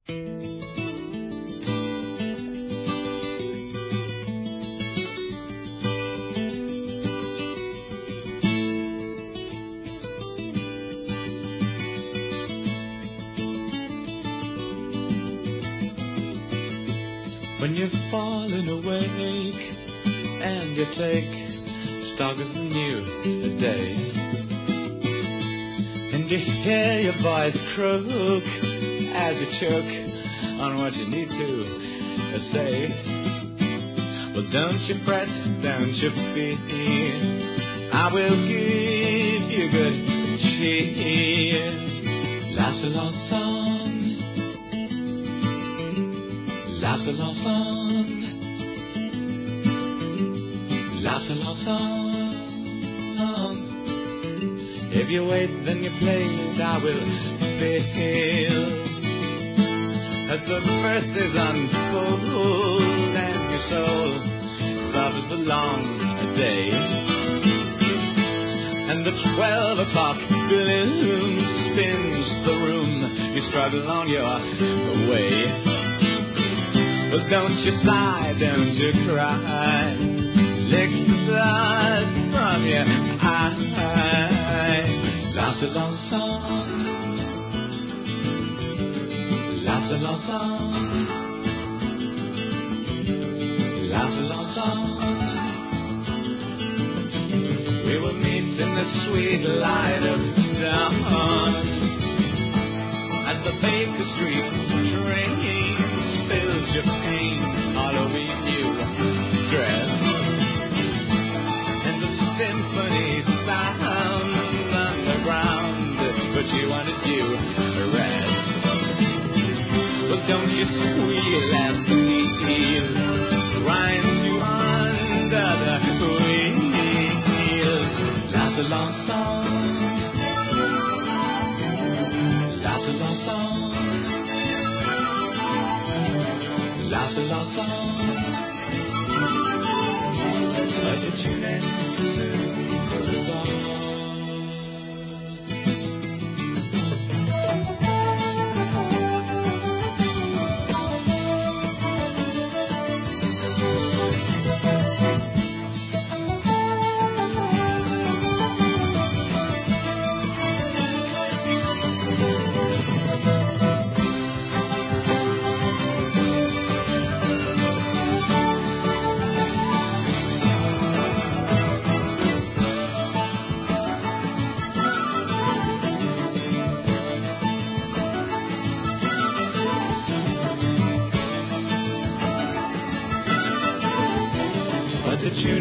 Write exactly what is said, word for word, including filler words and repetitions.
When you've fallen awake and you take stock of the new day, and you hear your voice croak as you choke on what you need to say, well, don't you fret, don't you fear, I will give you good cheer. Life's a long song, life's a long song, life's a long song. If you wait, then you play, I will feel as the first is unfold and your soul suffers the long day, and the twelve o'clock gloom spins the room. You struggle on your way. Well, don't you sigh, don't you cry, lick the blood from your eye. Life's a long song, life's a long song, life's a long song. We will meet in the sweet light of dawn as the Baker Street train spills your pain all over you dress, and the symphony sounds underground, but you wanted you rest. Well, don't you squeal and squeal, grind you under the wheels. Life's a long song, life's a long song, life's a long song. But you tune in to the song. But the tune